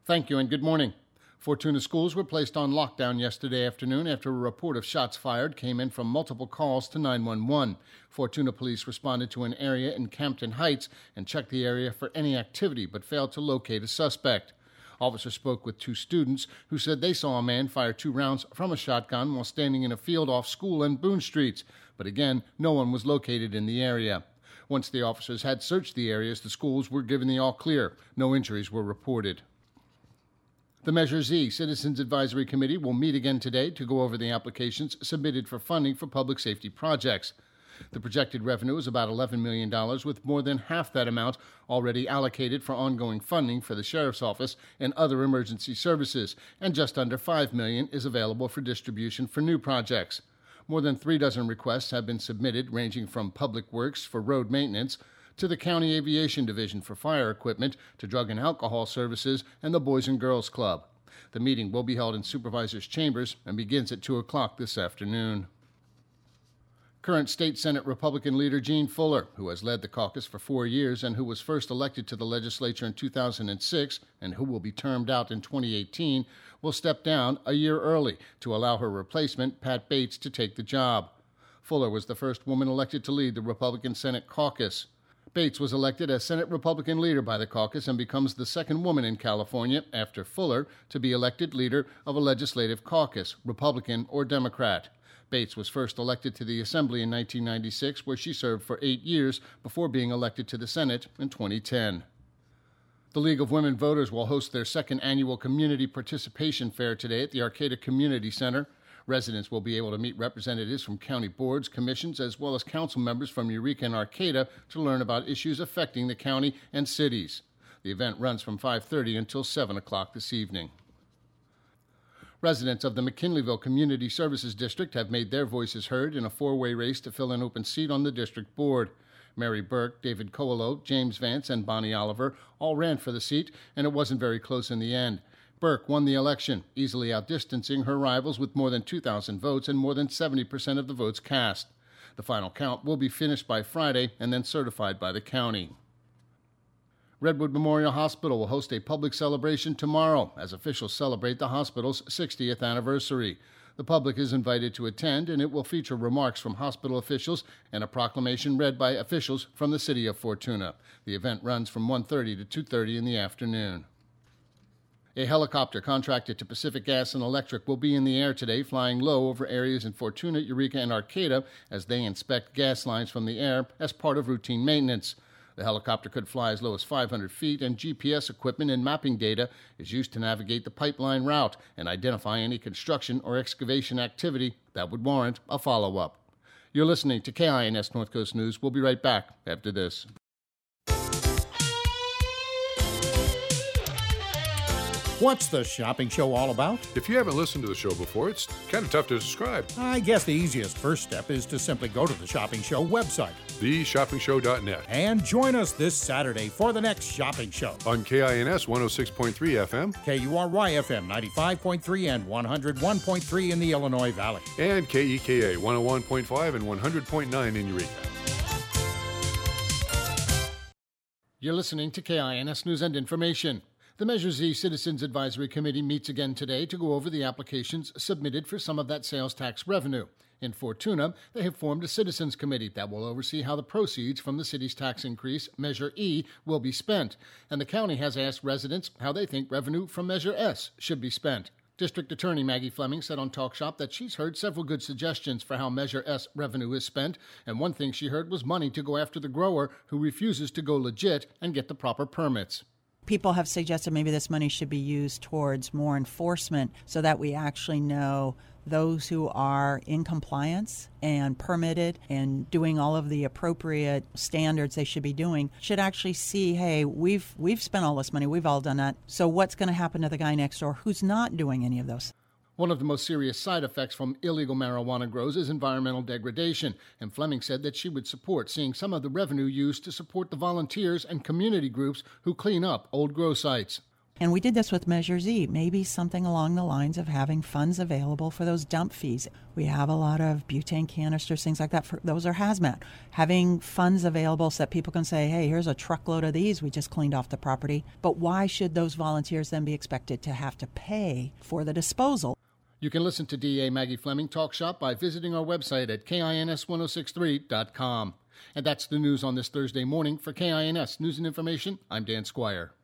Thank you and good morning. Fortuna schools were placed on lockdown yesterday afternoon after a report of shots fired came in from multiple calls to 911. Fortuna police responded to an area in Campton Heights and checked the area for any activity but failed to locate a suspect. Officers spoke with two students who said they saw a man fire 2 rounds from a shotgun while standing in a field off School and Boone Streets, but again, no one was located in the area. Once the officers had searched the areas, the schools were given the all clear. No injuries were reported. The Measure Z Citizens Advisory Committee will meet again today to go over the applications submitted for funding for public safety projects. The projected revenue is about $11 million, with more than half that amount already allocated for ongoing funding for the Sheriff's Office and other emergency services, and just under $5 million is available for distribution for new projects. More than 3 dozen requests have been submitted, ranging from public works for road maintenance to the County Aviation Division for fire equipment, to drug and alcohol services, and the Boys and Girls Club. The meeting will be held in Supervisors' Chambers and begins at 2 o'clock this afternoon. Current State Senate Republican leader Gene Fuller, who has led the caucus for 4 years and who was first elected to the legislature in 2006 and who will be termed out in 2018, will step down a year early to allow her replacement, Pat Bates, to take the job. Fuller was the first woman elected to lead the Republican Senate caucus. Bates was elected as Senate Republican leader by the caucus and becomes the second woman in California after Fuller to be elected leader of a legislative caucus, Republican or Democrat. Bates was first elected to the Assembly in 1996, where she served for 8 years before being elected to the Senate in 2010. The League of Women Voters will host their second annual Community Participation Fair today at the Arcata Community Center. Residents will be able to meet representatives from county boards, commissions, as well as council members from Eureka and Arcata to learn about issues affecting the county and cities. The event runs from 5:30 until 7 o'clock this evening. Residents of the McKinleyville Community Services District have made their voices heard in a 4-way race to fill an open seat on the district board. Mary Burke, David Coelho, James Vance, and Bonnie Oliver all ran for the seat, and it wasn't very close in the end. Burke won the election, easily outdistancing her rivals with more than 2,000 votes and more than 70% of the votes cast. The final count will be finished by Friday and then certified by the county. Redwood Memorial Hospital will host a public celebration tomorrow as officials celebrate the hospital's 60th anniversary. The public is invited to attend, and it will feature remarks from hospital officials and a proclamation read by officials from the city of Fortuna. The event runs from 1:30 to 2:30 in the afternoon. A helicopter contracted to Pacific Gas and Electric will be in the air today, flying low over areas in Fortuna, Eureka, and Arcata as they inspect gas lines from the air as part of routine maintenance. The helicopter could fly as low as 500 feet, and GPS equipment and mapping data is used to navigate the pipeline route and identify any construction or excavation activity that would warrant a follow-up. You're listening to KINS North Coast News. We'll be right back after this. What's the shopping show all about? If you haven't listened to the show before, it's kind of tough to describe. I guess the easiest first step is to simply go to the shopping show website, theshoppingshow.net, and join us this Saturday for the next shopping show on KINS 106.3 FM, KURY FM 95.3 and 101.3 in the Illinois Valley, and KEKA 101.5 and 100.9 in Eureka. You're listening to KINS News and Information. The Measure Z Citizens Advisory Committee meets again today to go over the applications submitted for some of that sales tax revenue. In Fortuna, they have formed a citizens committee that will oversee how the proceeds from the city's tax increase, Measure E, will be spent. And the county has asked residents how they think revenue from Measure S should be spent. District Attorney Maggie Fleming said on Talk Shop that she's heard several good suggestions for how Measure S revenue is spent, and one thing she heard was money to go after the grower who refuses to go legit and get the proper permits. People have suggested maybe this money should be used towards more enforcement so that we actually know those who are in compliance and permitted and doing all of the appropriate standards they should be doing should actually see, hey, we've spent all this money, we've all done that, so what's going to happen to the guy next door who's not doing any of those? One of the most serious side effects from illegal marijuana grows is environmental degradation, and Fleming said that she would support seeing some of the revenue used to support the volunteers and community groups who clean up old grow sites. And we did this with Measure Z, maybe something along the lines of having funds available for those dump fees. We have a lot of butane canisters, things like that. Those are hazmat. Having funds available so that people can say, hey, here's a truckload of these we just cleaned off the property. But why should those volunteers then be expected to have to pay for the disposal? You can listen to DA Maggie Fleming Talk Shop by visiting our website at KINS1063.com. And that's the news on this Thursday morning. For KINS News and Information, I'm Dan Squire.